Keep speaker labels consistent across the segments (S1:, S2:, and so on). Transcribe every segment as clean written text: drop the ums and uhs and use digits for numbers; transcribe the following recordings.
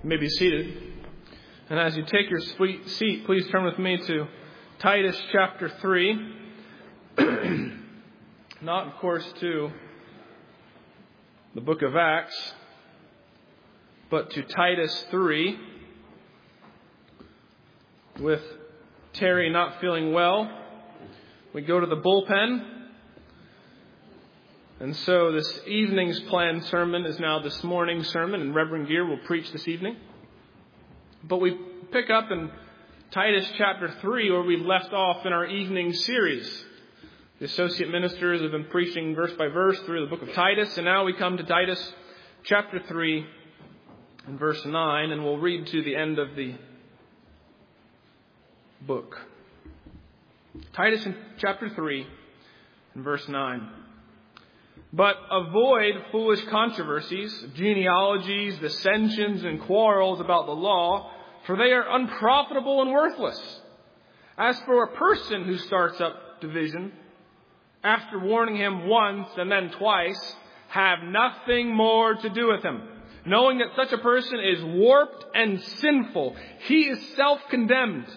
S1: You may be seated. And as you take your seat, please turn with me to Titus chapter 3. Not, of course, to the book of Acts, but to Titus 3. With Terry not feeling well, we go to the bullpen. And so this evening's planned sermon is now this morning's sermon, and Reverend Gear will preach this evening. But we pick up in Titus chapter 3 where we left off in our evening series. The associate ministers have been preaching verse by verse through the book of Titus, and now we come to Titus chapter 3 and verse 9, and we'll read to the end of the book. Titus in chapter 3 and verse 9. But avoid foolish controversies, genealogies, dissensions, and quarrels about the law, for they are unprofitable and worthless. As for a person who starts up division, after warning him once and then twice, have nothing more to do with him, knowing that such a person is warped and sinful. He is self-condemned.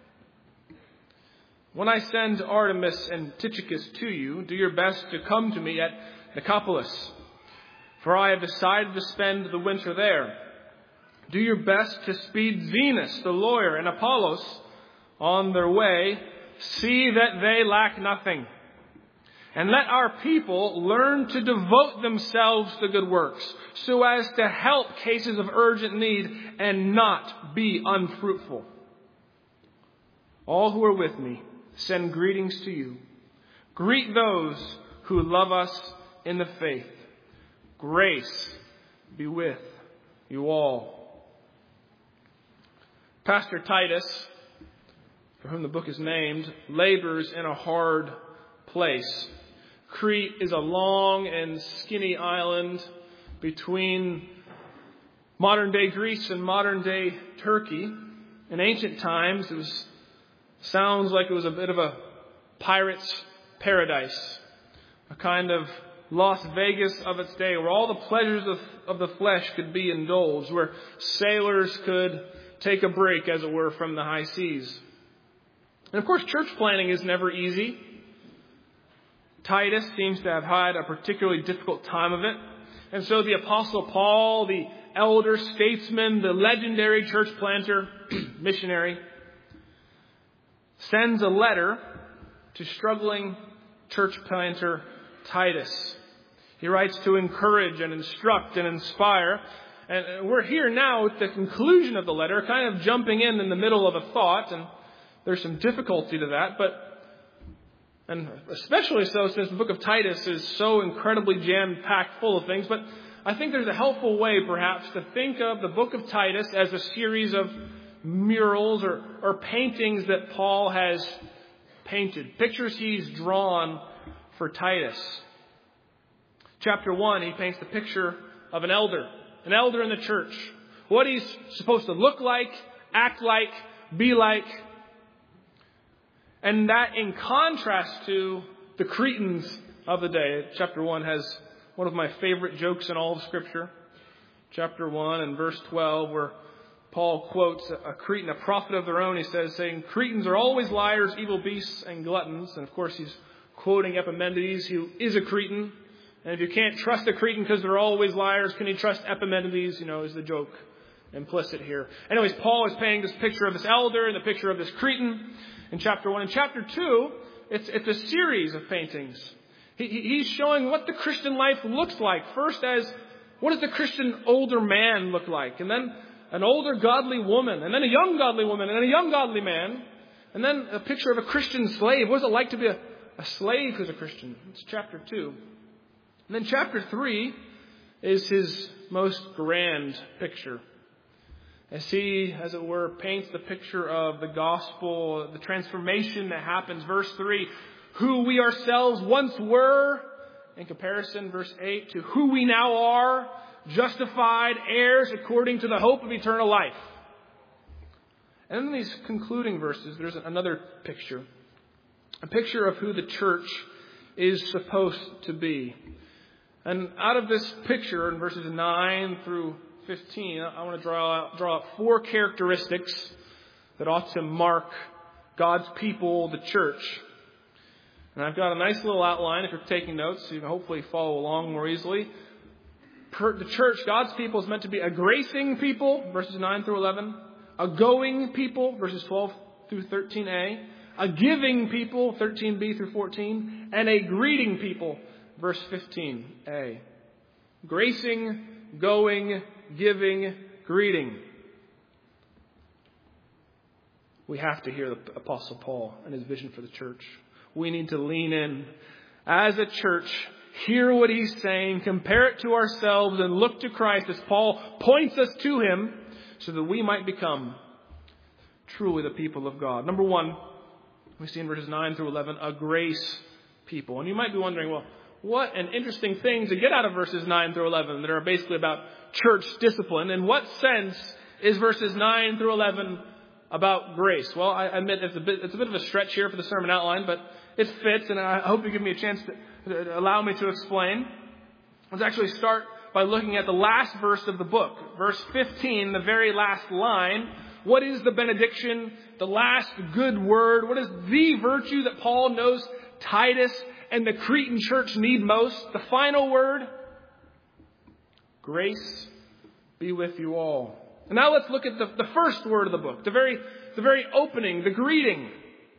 S1: When I send Artemas and Tychicus to you, do your best to come to me at Nicopolis, for I have decided to spend the winter there. Do your best to speed Zenas, the lawyer, and Apollos on their way. See that they lack nothing. And let our people learn to devote themselves to good works, so as to help cases of urgent need and not be unfruitful. All who are with me send greetings to you. Greet those who love us in the faith. Grace be with you all. Pastor Titus, for whom the book is named, labors in a hard place. Crete is a long and skinny island between modern-day Greece and modern-day Turkey. In ancient times, sounds like it was a bit of a pirate's paradise, a kind of Las Vegas of its day, where all the pleasures of the flesh could be indulged, where sailors could take a break, as it were, from the high seas. And of course, church planting is never easy. Titus seems to have had a particularly difficult time of it. And so the Apostle Paul, the elder statesman, the legendary church planter, missionary, sends a letter to struggling church planter Titus. He writes to encourage and instruct and inspire. And we're here now at the conclusion of the letter, kind of jumping in the middle of a thought. And there's some difficulty to that, and especially so since the book of Titus is so incredibly jam-packed full of things. But I think there's a helpful way, perhaps, to think of the book of Titus as a series of murals or paintings that Paul has painted, pictures he's drawn for Titus. Chapter 1, he paints the picture of an elder in the church. What he's supposed to look like, act like, be like. And that in contrast to the Cretans of the day. Chapter 1 has one of my favorite jokes in all of Scripture. Chapter 1 and verse 12, where Paul quotes a Cretan, a prophet of their own. He says, saying, Cretans are always liars, evil beasts, and gluttons. And of course, he's quoting Epimenides, who is a Cretan. And if you can't trust a Cretan because they're always liars, can you trust Epimenides? Is the joke implicit here. Anyways, Paul is painting this picture of this elder and the picture of this Cretan in chapter 1. In chapter 2, it's a series of paintings. He's showing what the Christian life looks like. First as, what does the Christian older man look like? And then an older godly woman. And then a young godly woman. And then a young godly man. And then a picture of a Christian slave. What is it like to be a slave who's a Christian? It's chapter 2. And then chapter 3 is his most grand picture. As he, as it were, paints the picture of the gospel, the transformation that happens. Verse 3, who we ourselves once were, in comparison, verse 8, to who we now are, justified heirs according to the hope of eternal life. And in these concluding verses, there's another picture. A picture of who the church is supposed to be. And out of this picture, in verses 9 through 15, I want to draw out 4 characteristics that ought to mark God's people, the church. And I've got a nice little outline if you're taking notes, so you can hopefully follow along more easily. The church, God's people, is meant to be a gracing people, verses 9 through 11. A going people, verses 12 through 13a. A giving people, 13b through 14. And a greeting people, verse 15a. Gracing, going, giving, greeting. We have to hear the Apostle Paul and his vision for the church. We need to lean in as a church, hear what he's saying, compare it to ourselves, and look to Christ as Paul points us to him so that we might become truly the people of God. Number 1, we see in verses 9 through 11, a grace people. And you might be wondering, well, what an interesting thing to get out of verses 9 through 11 that are basically about church discipline. In what sense is verses 9 through 11 about grace? Well, I admit it's a bit of a stretch here for the sermon outline, but it fits, and I hope you give me a chance to allow me to explain. Let's actually start by looking at the last verse of the book. Verse 15, the very last line. What is the benediction? The last good word? What is the virtue that Paul knows Titus and the Cretan church need most? The final word? Grace be with you all. And now let's look at the first word of the book, the very opening, the greeting.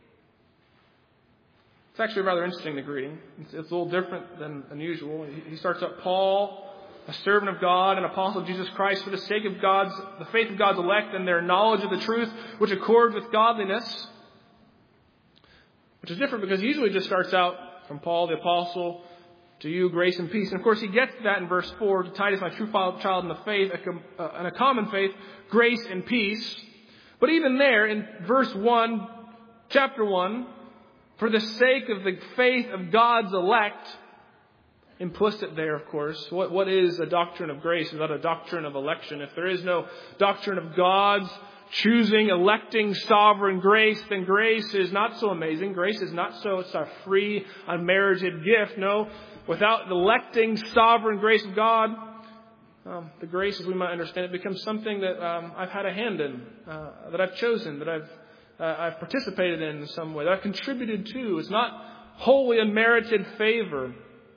S1: It's actually rather interesting, the greeting. It's a little different than unusual. He starts out, Paul, a servant of God and apostle of Jesus Christ, for the sake of the faith of God's elect and their knowledge of the truth, which accords with godliness. Which is different because he usually just starts out from Paul, the apostle, to you, grace and peace. And of course, he gets to that in verse 4, to Titus, my true child in the faith, and a common faith, grace and peace. But even there, in verse 1, chapter 1, for the sake of the faith of God's elect, implicit there, of course, what is a doctrine of grace without a doctrine of election? If there is no doctrine of God's choosing, electing, sovereign grace, then grace is not so amazing. Grace is not so, it's a free, unmerited gift. No, without the electing, sovereign grace of God, the grace, as we might understand it, becomes something that I've had a hand in, that I've chosen, that I've participated in some way, that I've contributed to. It's not wholly unmerited favor.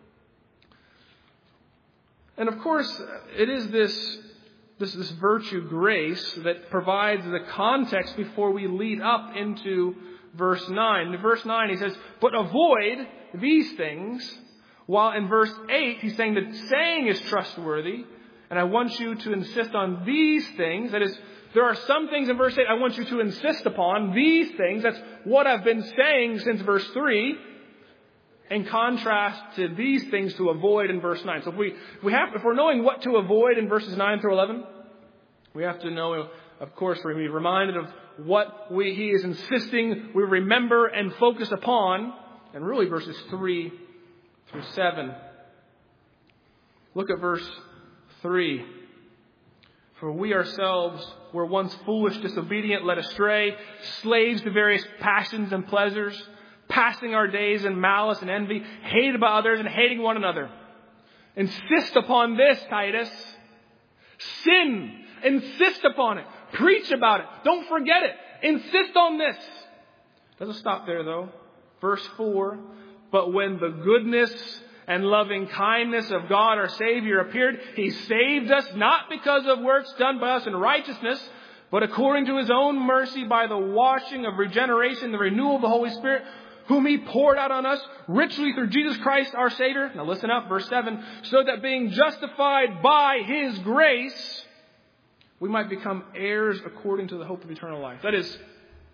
S1: And of course, it is this virtue, grace, that provides the context before we lead up into verse 9. In verse 9, he says, but avoid these things. While in verse 8, he's saying that saying is trustworthy. And I want you to insist on these things. That is, there are some things in verse 8 I want you to insist upon. These things, that's what I've been saying since verse 3. In contrast to these things to avoid in verse 9. So if we're knowing what to avoid in verses 9 through 11, we have to know, of course, we're going to be reminded of what he is insisting we remember and focus upon. And really verses 3 through 7. Look at verse 3. For we ourselves were once foolish, disobedient, led astray, slaves to various passions and pleasures, passing our days in malice and envy, hated by others and hating one another. Insist upon this, Titus. Sin. Insist upon it. Preach about it. Don't forget it. Insist on this. Doesn't stop there, though. Verse 4. But when the goodness and loving kindness of God our Savior appeared, He saved us not because of works done by us in righteousness, but according to His own mercy by the washing of regeneration, the renewal of the Holy Spirit, whom He poured out on us richly through Jesus Christ our Savior. Now listen up, verse 7. So that being justified by His grace, we might become heirs according to the hope of eternal life. That is,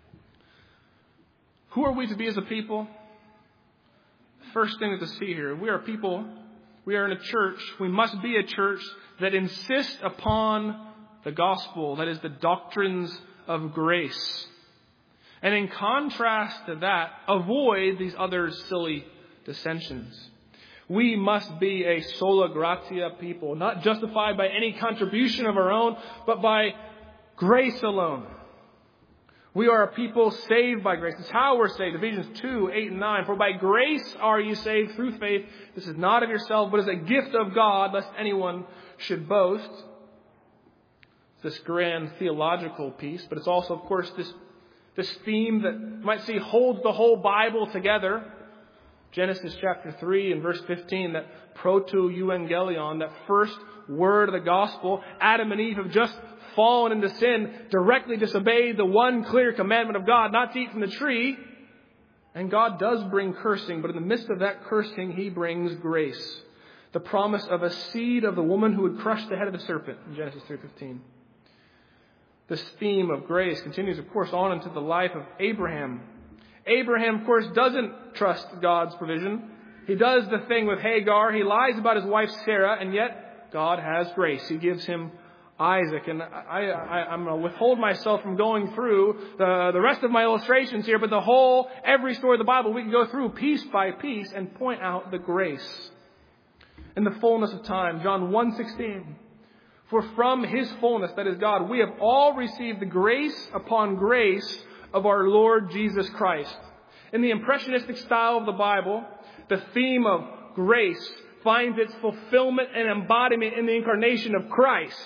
S1: who are we to be as a people? First thing to see here, we are people, we are in a church, we must be a church that insists upon the gospel, that is the doctrines of grace. And in contrast to that, avoid these other silly dissensions. We must be a sola gratia people, not justified by any contribution of our own, but by grace alone. We are a people saved by grace. It's how we're saved. Ephesians 2, 8 and 9. For by grace are you saved through faith. This is not of yourself, but is a gift of God, lest anyone should boast. this grand theological piece, but it's also, of course, this theme that you might see holds the whole Bible together. Genesis chapter 3 and verse 15, that proto-evangelion, that first word of the gospel. Adam and Eve have just fallen into sin, directly disobeyed the one clear commandment of God, not to eat from the tree. And God does bring cursing, but in the midst of that cursing, He brings grace. The promise of a seed of the woman who would crush the head of the serpent in Genesis 3:15. This theme of grace continues, of course, on into the life of Abraham. Abraham, of course, doesn't trust God's provision. He does the thing with Hagar. He lies about his wife Sarah, and yet God has grace. He gives him Isaac. And I'm going to withhold myself from going through the rest of my illustrations here, but every story of the Bible, we can go through piece by piece and point out the grace. In the fullness of time, John 1:16. For from His fullness, that is God, we have all received the grace upon grace of our Lord Jesus Christ. In the impressionistic style of the Bible, the theme of grace finds its fulfillment and embodiment in the incarnation of Christ.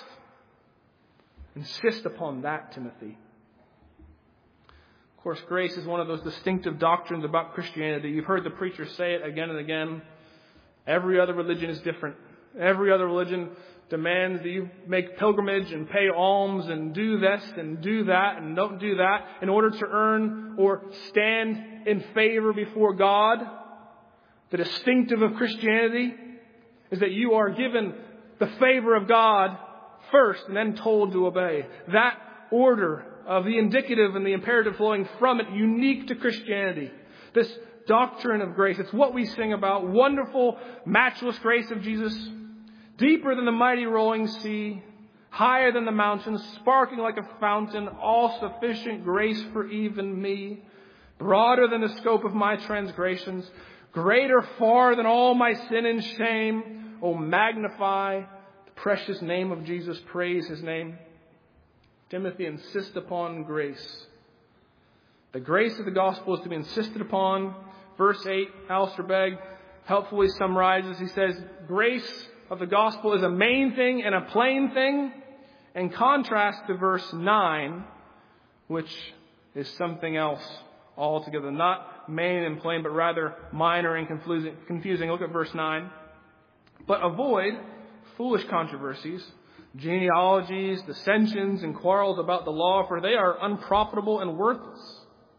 S1: Insist upon that, Timothy. Of course, grace is one of those distinctive doctrines about Christianity. You've heard the preacher say it again and again. Every other religion is different. Every other religion demands that you make pilgrimage and pay alms and do this and do that and don't do that in order to earn or stand in favor before God. The distinctive of Christianity is that you are given the favor of God first and then told to obey. That order of the indicative and the imperative flowing from it, unique to Christianity. This doctrine of grace, it's what we sing about. Wonderful, matchless grace of Jesus. Deeper than the mighty rolling sea, higher than the mountains, sparkling like a fountain, all-sufficient grace for even me, broader than the scope of my transgressions, greater far than all my sin and shame. Oh, magnify the precious name of Jesus, praise His name. Timothy, insist upon grace. The grace of the gospel is to be insisted upon. Verse 8, Alistair Begg helpfully summarizes. He says, grace of the gospel is a main thing and a plain thing, in contrast to verse 9, which is something else altogether. Not main and plain, but rather minor and confusing. Look at verse 9. But avoid foolish controversies, genealogies, dissensions, and quarrels about the law, for they are unprofitable and worthless.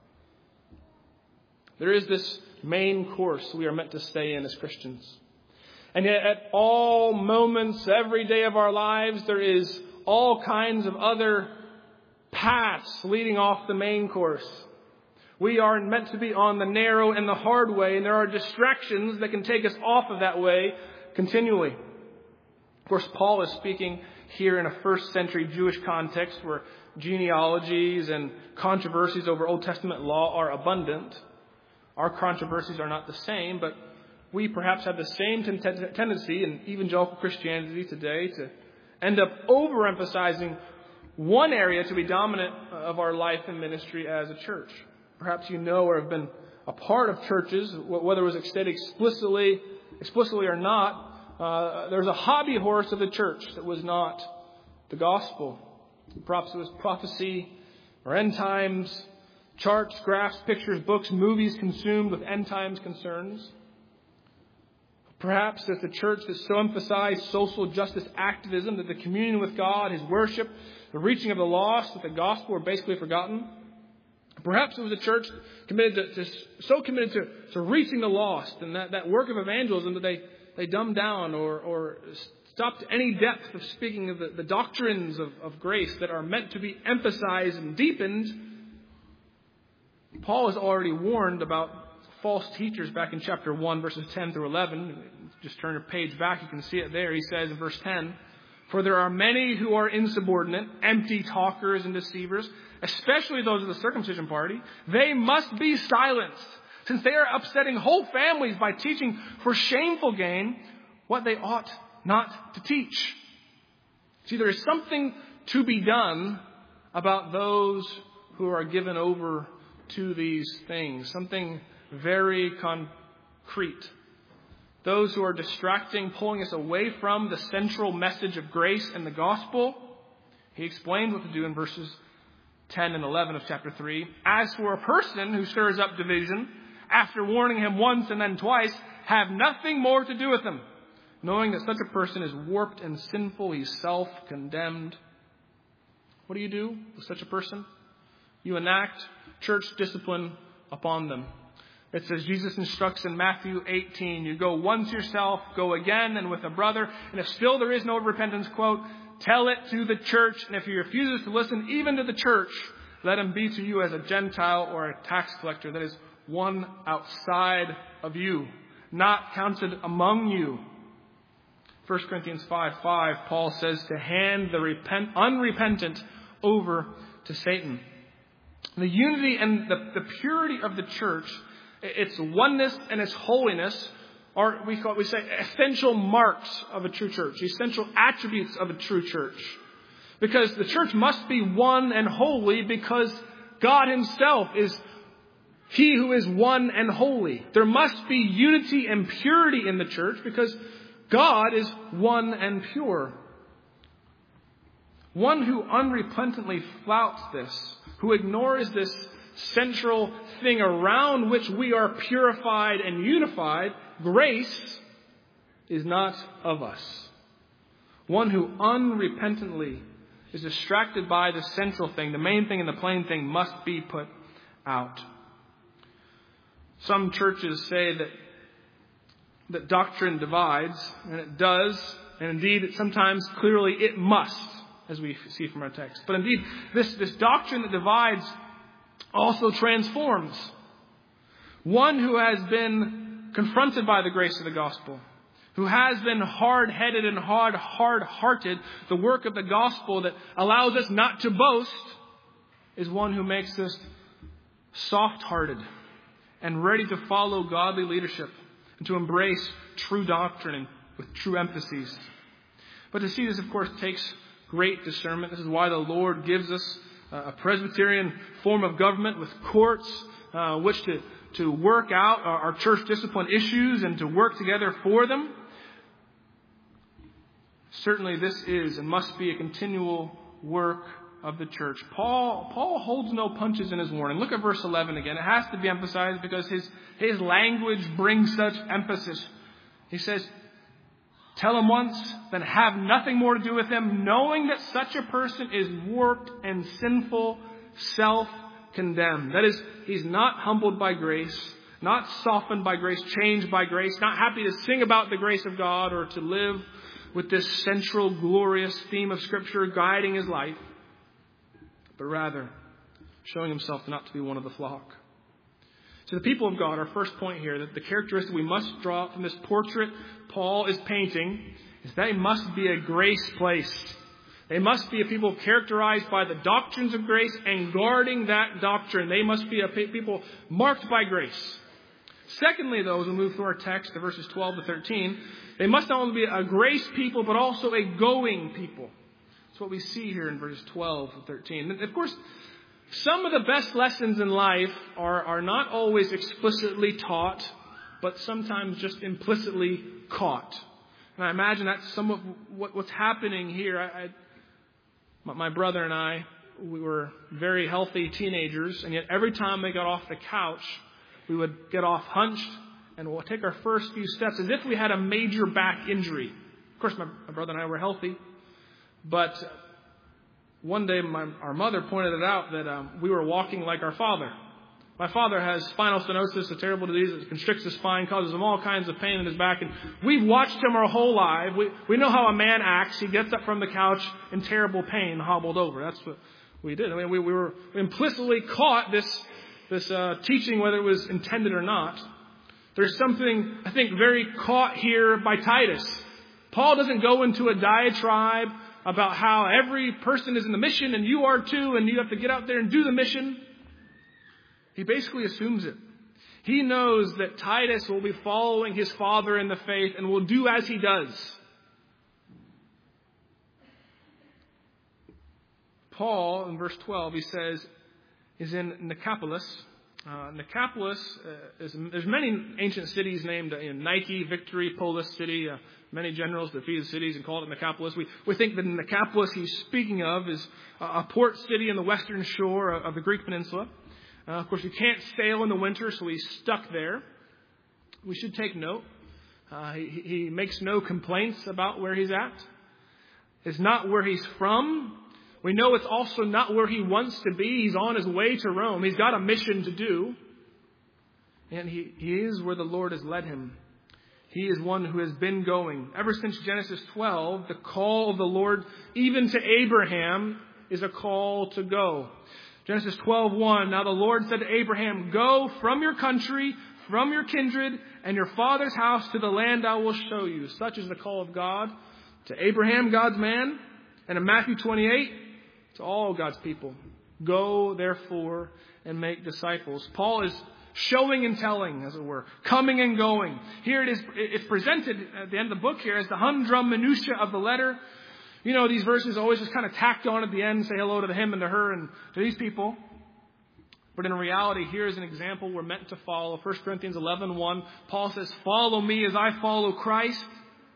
S1: There is this main course we are meant to stay in as Christians. And yet at all moments, every day of our lives, there is all kinds of other paths leading off the main course. We are meant to be on the narrow and the hard way, and there are distractions that can take us off of that way continually. Of course, Paul is speaking here in a first century Jewish context where genealogies and controversies over Old Testament law are abundant. Our controversies are not the same, but we perhaps have the same tendency in evangelical Christianity today to end up overemphasizing one area to be dominant of our life and ministry as a church. Perhaps you know or have been a part of churches, whether it was stated explicitly or not. There's a hobby horse of the church that was not the gospel. Perhaps it was prophecy or end times, charts, graphs, pictures, books, movies consumed with end times concerns. Perhaps it's a church that so emphasized social justice activism that the communion with God, His worship, the reaching of the lost, that the gospel were basically forgotten. Perhaps it was a church committed to reaching the lost and that work of evangelism that they dumbed down or stopped any depth of speaking of the doctrines of grace that are meant to be emphasized and deepened. Paul has already warned about false teachers back in chapter 1, verses 10 through 11. Just turn a page back, you can see it there. He says in verse 10, for there are many who are insubordinate, empty talkers and deceivers, especially those of the circumcision party. They must be silenced, since they are upsetting whole families by teaching for shameful gain what they ought not to teach. See, there is something to be done about those who are given over to these things. Something very concrete. Those who are distracting, pulling us away from the central message of grace and the gospel. He explains what to do in verses 10 and 11 of chapter 3. As for a person who stirs up division, after warning him once and then twice, have nothing more to do with him, knowing that such a person is warped and sinful, he's self-condemned. What do you do with such a person? You enact church discipline upon them. It says Jesus instructs in Matthew 18, you go once yourself, go again and with a brother, and if still there is no repentance, quote, tell it to the church, and if he refuses to listen even to the church, let him be to you as a Gentile or a tax collector, that is, one outside of you, not counted among you. 1 Corinthians 5:5, Paul says to hand the unrepentant over to Satan. The unity and the purity of the church, its oneness and its holiness, are, we say, essential marks of a true church, essential attributes of a true church. Because the church must be one and holy because God himself is he who is one and holy. There must be unity and purity in the church because God is one and pure. One who unrepentantly flouts this, who ignores this central thing around which we are purified and unified, grace, is not of us. One who unrepentantly is distracted by the central thing, the main thing and the plain thing, must be put out. Some churches say that doctrine divides, and it does, and indeed sometimes clearly it must, as we see from our text. But indeed, this doctrine that divides also transforms. One who has been confronted by the grace of the gospel, who has been hard-headed and hard-hearted, the work of the gospel that allows us not to boast, is one who makes us soft-hearted and ready to follow godly leadership and to embrace true doctrine with true emphases. But to see this, of course, takes great discernment. This is why the Lord gives us a Presbyterian form of government with courts, which to work out our church discipline issues and to work together for them. Certainly this is and must be a continual work of the church. Paul holds no punches in his warning. Look at verse 11 again. It has to be emphasized because his language brings such emphasis. He says, tell him once, then have nothing more to do with him, knowing that such a person is warped and sinful, self-condemned. That is, he's not humbled by grace, not softened by grace, changed by grace, not happy to sing about the grace of God or to live with this central, glorious theme of Scripture guiding his life, but rather showing himself not to be one of the flock. So the people of God, our first point here, that the characteristic we must draw from this portrait Paul is painting is they must be a grace place. They must be a people characterized by the doctrines of grace and guarding that doctrine. They must be a people marked by grace. Secondly, though, as we move through our text to verses 12 to 13, they must not only be a grace people, but also a going people. That's what we see here in verses 12 to 13. And of course, some of the best lessons in life are not always explicitly taught, but sometimes just implicitly caught. And I imagine that's some of what's happening here. My brother and I, we were very healthy teenagers, and yet every time we got off the couch, we would get off hunched and we'll take our first few steps as if we had a major back injury. Of course, my brother and I were healthy, but one day our mother pointed it out that we were walking like our father. My father has spinal stenosis, a terrible disease that constricts his spine, causes him all kinds of pain in his back. And we've watched him our whole life. We know how a man acts. He gets up from the couch in terrible pain, hobbled over. That's what we did. I mean, we were implicitly caught this teaching, whether it was intended or not. There's something, I think, very caught here by Titus. Paul doesn't go into a diatribe about how every person is in the mission and you are too, and you have to get out there and do the mission. He basically assumes it. He knows that Titus will be following his father in the faith and will do as he does. Paul, in verse 12, he says, is in Nicopolis, Nicopolis, there's many ancient cities named Nike, Victory, Polis City. Many generals defeated cities and called it Nicopolis. We think that Nicopolis he's speaking of is a port city in the western shore of the Greek peninsula. Of course, you can't sail in the winter, so he's stuck there. We should take note. He makes no complaints about where he's at. It's not where he's from. We know it's also not where he wants to be. He's on his way to Rome. He's got a mission to do. And he is where the Lord has led him. He is one who has been going. Ever since Genesis 12, the call of the Lord, even to Abraham, is a call to go. Genesis 12:1, now the Lord said to Abraham, go from your country, from your kindred, and your father's house to the land I will show you. Such is the call of God to Abraham, God's man. And in Matthew 28, to all God's people, go therefore and make disciples. Paul is showing and telling, as it were, coming and going. Here it is. It's presented at the end of the book here as the humdrum minutia of the letter. You know, these verses always just kind of tacked on at the end, say hello to him and to her and to these people. But in reality, here is an example we're meant to follow. 1 Corinthians 11:1, Paul says, follow me as I follow Christ.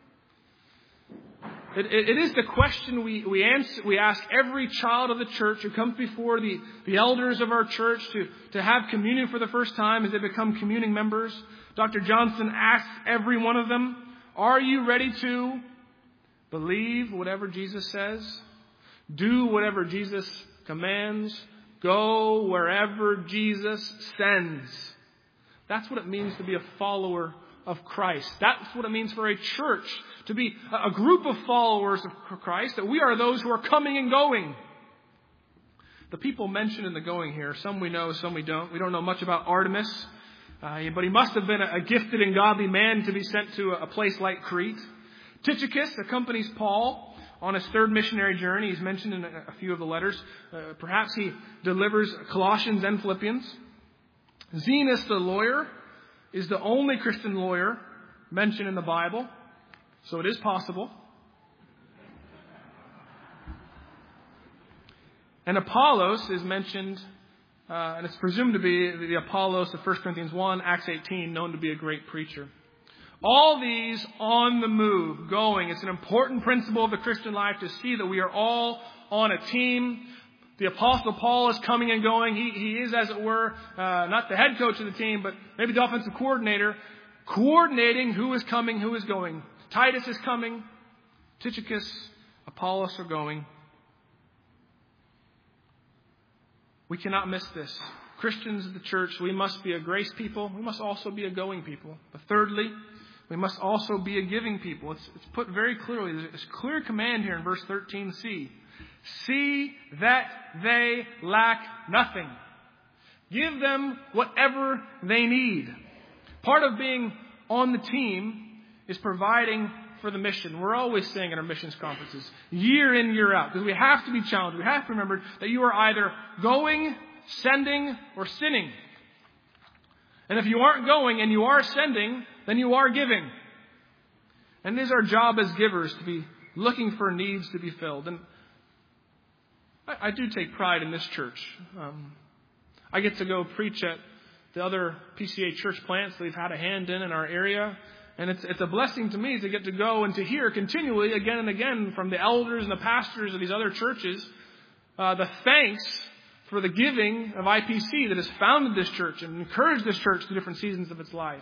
S1: It is the question we ask every child of the church who comes before the elders of our church to have communion for the first time as they become communing members. Dr. Johnson asks every one of them, are you ready to believe whatever Jesus says? Do whatever Jesus commands? Go wherever Jesus sends. That's what it means to be a follower of Christ. That's what it means for a church to be a group of followers of Christ, that we are those who are coming and going. The people mentioned in the going here, some we know, some we don't. We don't know much about Artemas, but he must have been a gifted and godly man to be sent to a place like Crete. Tychicus accompanies Paul on his third missionary journey. He's mentioned in a few of the letters. Perhaps he delivers Colossians and Philippians. Zenos the lawyer is the only Christian lawyer mentioned in the Bible. So it is possible. And Apollos is mentioned, and it's presumed to be the Apollos of 1 Corinthians 1, Acts 18, known to be a great preacher. All these on the move, going. It's an important principle of the Christian life to see that we are all on a team. The Apostle Paul is coming and going. He is, as it were, not the head coach of the team, but maybe the offensive coordinator, coordinating who is coming, who is going. Titus is coming. Tychicus, Apollos are going. We cannot miss this. Christians of the church, we must be a grace people. We must also be a going people. But thirdly, we must also be a giving people. It's put very clearly. There's a clear command here in verse 13c. See that they lack nothing. Give them whatever they need. Part of being on the team is providing for the mission. We're always saying in our missions conferences, year in, year out, because we have to be challenged. We have to remember that you are either going, sending, or sinning. And if you aren't going and you are sending, then you are giving. And it is our job as givers to be looking for needs to be filled. And I do take pride in this church. I get to go preach at the other PCA church plants that we've had a hand in our area. And it's a blessing to me to get to go and to hear continually again and again from the elders and the pastors of these other churches the thanks for the giving of IPC that has founded this church and encouraged this church through different seasons of its life.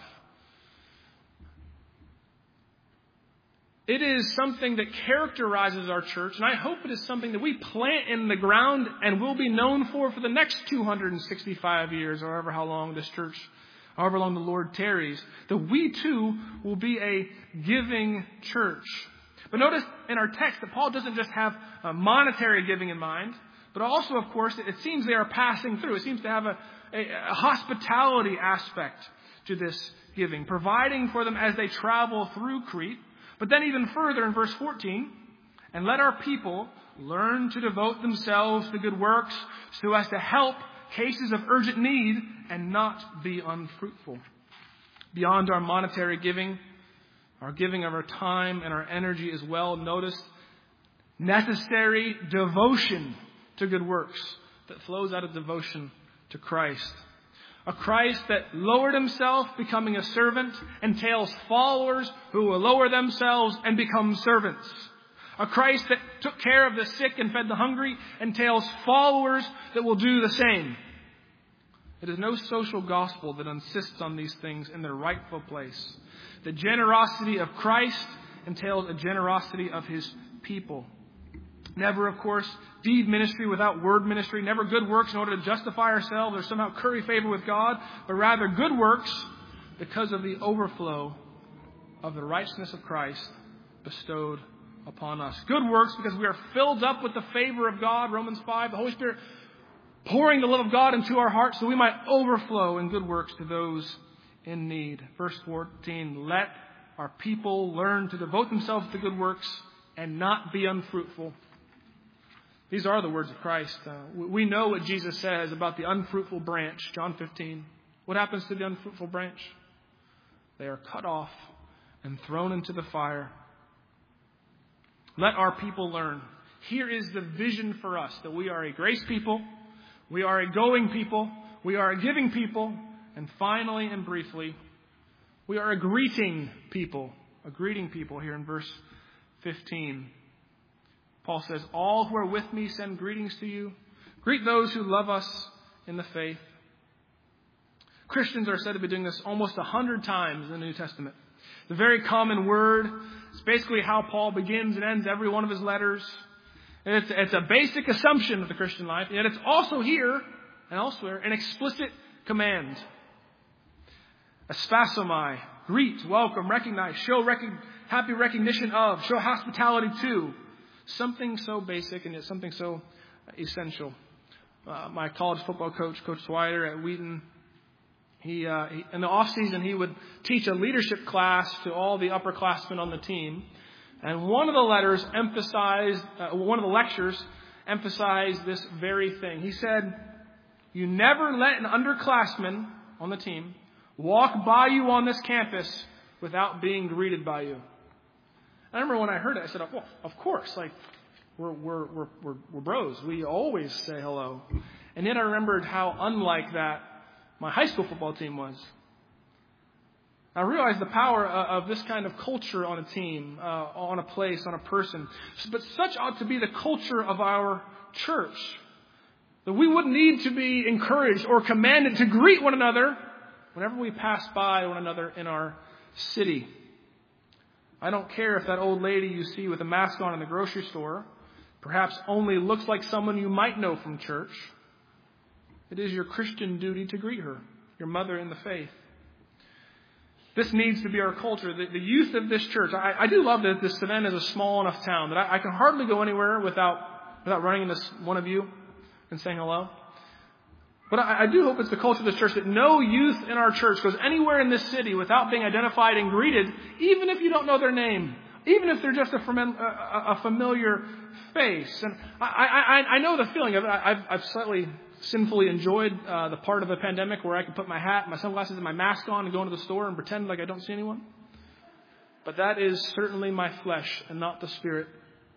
S1: It is something that characterizes our church, and I hope it is something that we plant in the ground and will be known for the next 265 years, or however long the Lord tarries, that we too will be a giving church. But notice in our text that Paul doesn't just have a monetary giving in mind, but also, of course, it seems they are passing through. It seems to have a hospitality aspect to this giving, providing for them as they travel through Crete. But then even further in verse 14, and let our people learn to devote themselves to good works so as to help cases of urgent need and not be unfruitful. Beyond our monetary giving, our giving of our time and our energy as well, notice necessary devotion to good works that flows out of devotion to Christ. A Christ that lowered himself, becoming a servant, entails followers who will lower themselves and become servants. A Christ that took care of the sick and fed the hungry entails followers that will do the same. It is no social gospel that insists on these things in their rightful place. The generosity of Christ entails a generosity of his people. Never, of course, deed ministry without word ministry. Never good works in order to justify ourselves or somehow curry favor with God, but rather good works because of the overflow of the righteousness of Christ bestowed upon us. Good works because we are filled up with the favor of God, Romans 5, the Holy Spirit pouring the love of God into our hearts so we might overflow in good works to those in need. Verse 14, let our people learn to devote themselves to good works and not be unfruitful. These are the words of Christ. We know what Jesus says about the unfruitful branch, John 15. What happens to the unfruitful branch? They are cut off and thrown into the fire. Let our people learn. Here is the vision for us, that we are a grace people, we are a going people, we are a giving people, and finally and briefly, we are a greeting people. A greeting people here in verse 15. Paul says, all who are with me send greetings to you. Greet those who love us in the faith. Christians are said to be doing this almost 100 times in the New Testament. The very common word. It's basically how Paul begins and ends every one of his letters. And it's a basic assumption of the Christian life. Yet it's also here and elsewhere an explicit command. Aspasomai, greet, welcome, recognize, show happy recognition of, show hospitality to. Something so basic and yet something so essential. My college football coach, Coach Swider at Wheaton, he in the off season he would teach a leadership class to all the upperclassmen on the team, and one of the lectures emphasized this very thing. He said, "You never let an underclassman on the team walk by you on this campus without being greeted by you." I remember when I heard it, I said, "Well, of course, like we're bros. We always say hello." And then I remembered how unlike that my high school football team was. I realized the power of this kind of culture on a team, on a place, on a person. But such ought to be the culture of our church, that we wouldn't need to be encouraged or commanded to greet one another whenever we pass by one another in our city. I don't care if that old lady you see with a mask on in the grocery store perhaps only looks like someone you might know from church. It is your Christian duty to greet her, your mother in the faith. This needs to be our culture. The youth of this church, I do love that this Savannah is a small enough town that I can hardly go anywhere without running into one of you and saying hello. But I do hope it's the culture of this church that no youth in our church goes anywhere in this city without being identified and greeted, even if you don't know their name, even if they're just a familiar face. And I know the feeling. I've slightly sinfully enjoyed the part of the pandemic where I could put my hat, my sunglasses, and my mask on and go into the store and pretend like I don't see anyone. But that is certainly my flesh and not the Spirit.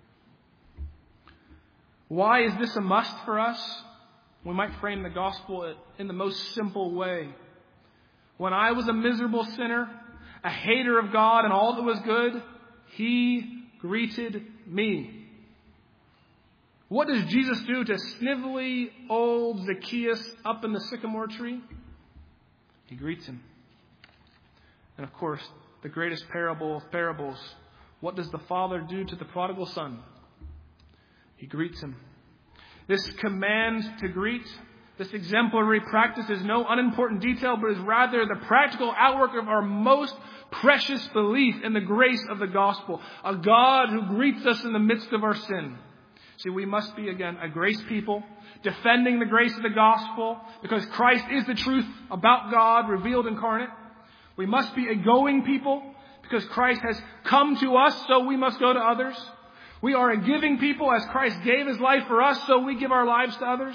S1: Why is this a must for us? We might frame the gospel in the most simple way. When I was a miserable sinner, a hater of God and all that was good, He greeted me. What does Jesus do to snivelly old Zacchaeus up in the sycamore tree? He greets him. And of course, the greatest parable of parables, what does the Father do to the prodigal son? He greets him. This command to greet, this exemplary practice is no unimportant detail, but is rather the practical outwork of our most precious belief in the grace of the gospel. A God who greets us in the midst of our sin. See, we must be, again, a grace people, defending the grace of the gospel, because Christ is the truth about God revealed incarnate. We must be a going people, because Christ has come to us, so we must go to others. We are a giving people, as Christ gave His life for us, so we give our lives to others.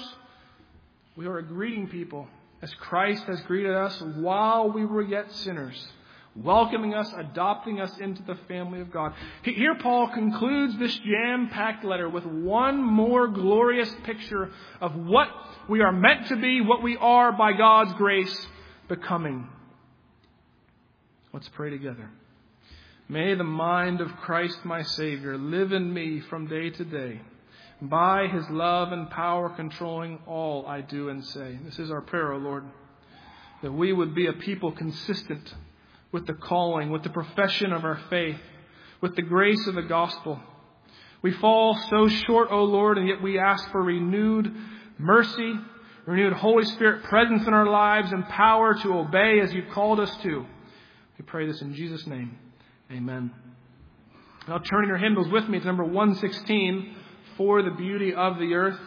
S1: We are a greeting people, as Christ has greeted us while we were yet sinners. welcoming us, adopting us into the family of God. Here Paul concludes this jam-packed letter with one more glorious picture of what we are meant to be, what we are by God's grace becoming. Let's pray together. May the mind of Christ my Savior live in me from day to day, by His love and power controlling all I do and say. This is our prayer, O Lord, that we would be a people consistent with the calling, with the profession of our faith, with the grace of the gospel. We fall so short, O Lord, and yet we ask for renewed mercy, renewed Holy Spirit presence in our lives, and power to obey as You've called us to. We pray this in Jesus' name. Amen. Now turn in your hymnals with me to number 116, For the Beauty of the Earth.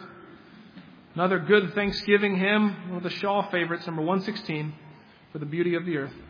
S1: Another good Thanksgiving hymn, one of the Shaw favorites, number 116, For the Beauty of the Earth.